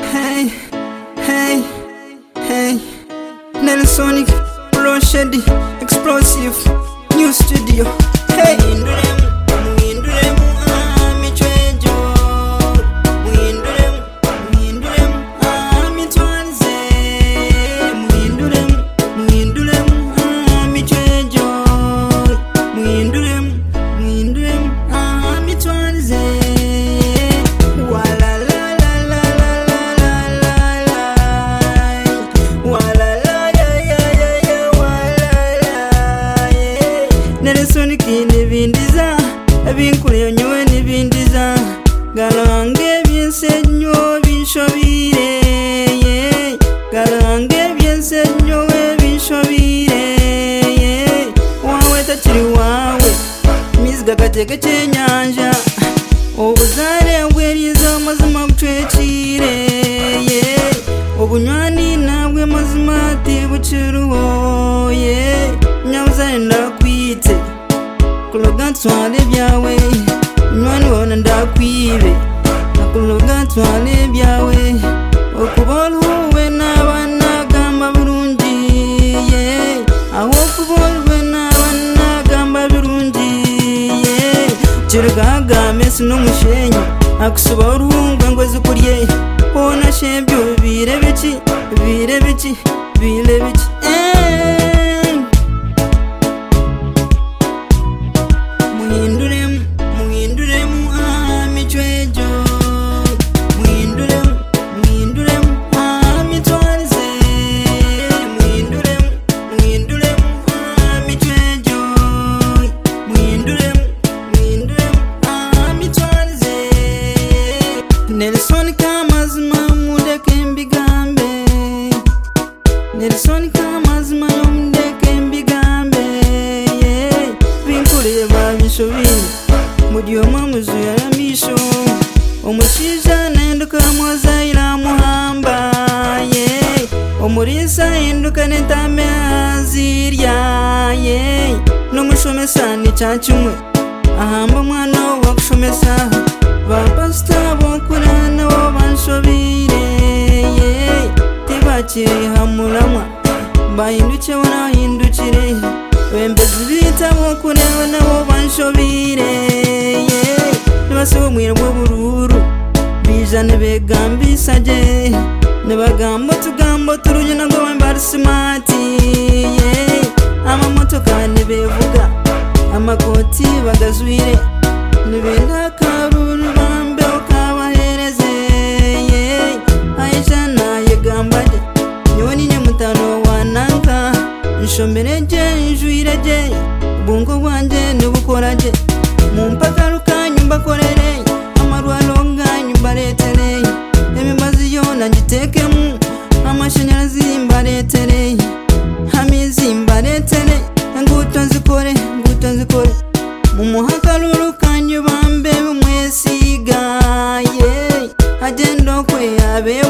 Hey, hey, hey. Nelsonic, Roshedi, Explosive, New Studio. Hey. Nelsonic n'ibindiza abinkure nyowe n'ibindiza galange byensenyo binshobire galange byensenyo binshobire wawe takiri wawe mizga gateke cyenyanja obuzare bwerizo mazima butwekire obunywani nabwe mazima tibukiruho nyawuzare ndakwite kuloga ntwale byawe nywani wona ndakwibe kuloga ntwale byawe okubona wowe n'abana gamba birungi aho kubona n'abana gamba birungi kirugaga mesi n'umushenyi akusuba uruhungwe ngo zikurye ona shebyo birebiki Nelsonic amazima mudeke mbigambe Nelsonic amazima mudeke mbigambe binkureba bishobire mudiyo mamuzu yaramisho omushiza nenduka mwazaira muhamba omurisa enduka netame azirya n'umushomesa ni cyacumwe ahamba mwana wakushomesa bapasta bokurana wo banshobire tibakiri hamuramwa bahinduke wanahindukire bembezi bita bokureba nabo banshobire nibasaba mwirwa bururu bijane begambisaje nibagambo tugambo turuje nago bambara smart amamotoka nibevuga amakoti bagazwire nibenda karuru bambe ukabahereze aisha naye gambaje nyoni nyamutano wananka nshombereje njuireje bungo bwanje nibukoraje mumpaka rukanyu mbakorere amarwalo nganyu mbaretere emibazi yona ngitekemu amashanyarazi mbaretere hamizi mbaretere nguto nzikore mumuhakaruru kanyu bambe mwesiga agendo kwe abe